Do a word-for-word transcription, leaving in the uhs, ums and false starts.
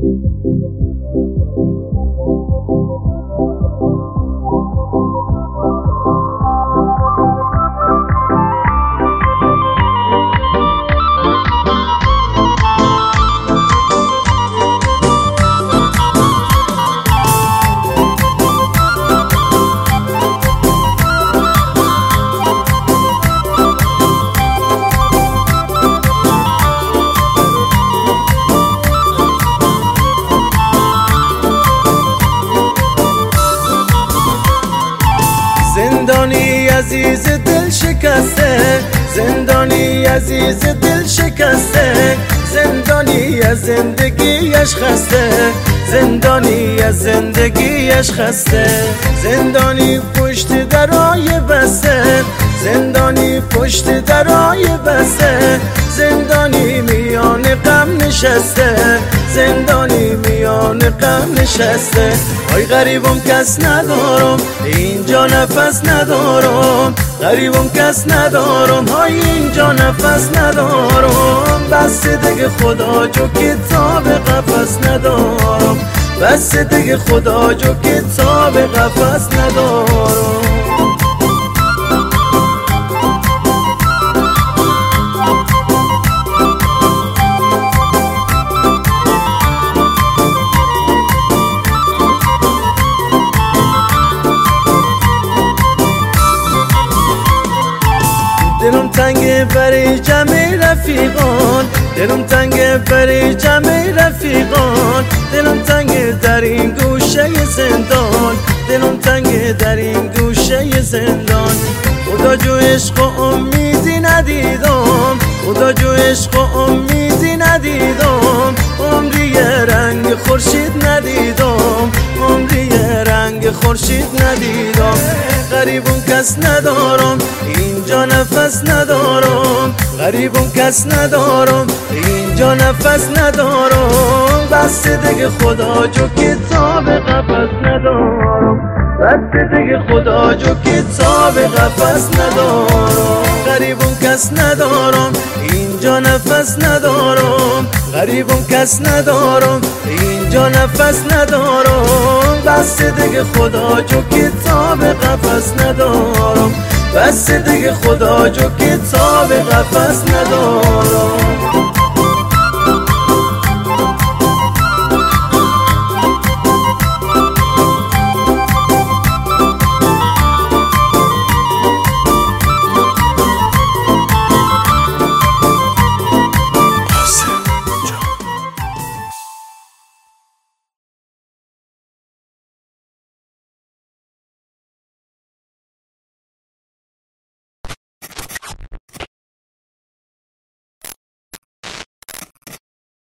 زندانی عزیز دل شکسته، زندانی عزیز دل شکسته، زندانی از زندگیش خسته، زندانی از زندگیش خسته، زندانی پشت درای بسته، زندانی پشت درای بسته، زندانی میان غم نشسته، زندانی میان غم نشسته. آی غریبم کس ندارم اینجا نفس ندارم، غریبم کس ندارم های اینجا نفس ندارم. بس دیگه خدا جو کتاب قفس ندارم، بس دیگه خدا جو کتاب قفس ندارم. دلم تنگه برای جمع رفیقان، دلم تنگه برای جمع رفیقان، دلم تنگه در این گوشه زندان، دلم تنگه در این گوشه زندان. خدا جو عشق و امیدی ندیدم، خدا جو عشق و امیدی ندیدم، عمری رنگ خورشید ندیدم، عمری رنگ خورشید ندیدم. غریبم کس ندارم اینجا نفس ندارم، غریبم کس ندارم اینجا نفس ندارم. بس دیگه خدا جو کتاب قفس ندارم، بس دیگه خدا جو کتاب قفس ندارم. غریبم کس ندارم اینجا نفس ندارم، غریبم کس ندارم اینجا نفس ندارم. بس دیگه خدا جو کتاب قفس ندارم، بس دیگه خدا جو کتاب قفس ندارم.